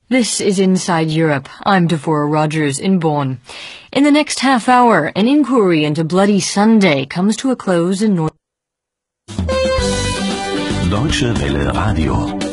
This is Inside Europe. I'm Devorah Rogers in Bonn. In the next half hour, an inquiry into Bloody Sunday comes to a close in North. Deutsche Welle Radio.